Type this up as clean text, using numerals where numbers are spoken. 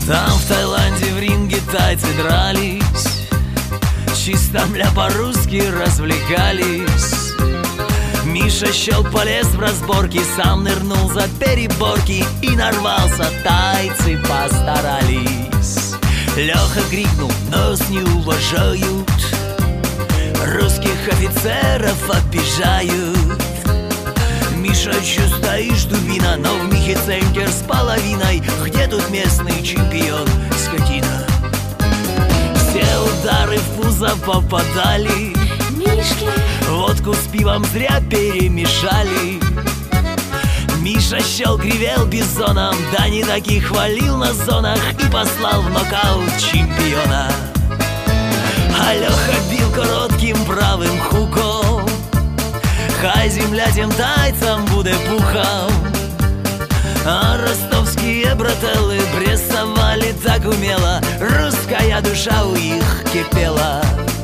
Там в Таиланде в ринге тайцы дрались, чисто мля по-русски развлекались. Миша Щелк полез в разборки, сам нырнул за переборки и нарвался, тайцы постарались. Леха крикнул: нас не уважают, русских офицеров обижают. Миша, чё стоишь, дубина? Но в михе центр с половиной. Где тут местный чемпион, скотина? Все удары в пузо попадали, Мишки, водку с пивом зря перемешали. Миша Щелк ревел бизоном, да не таких хвалил на зонах и послал в нокаут чемпиона. А Леха бил коротким правым хуком, хай земля тем тайцам буде пухом. А ростовские брателлы прессовали так умело, русская душа у их кипела.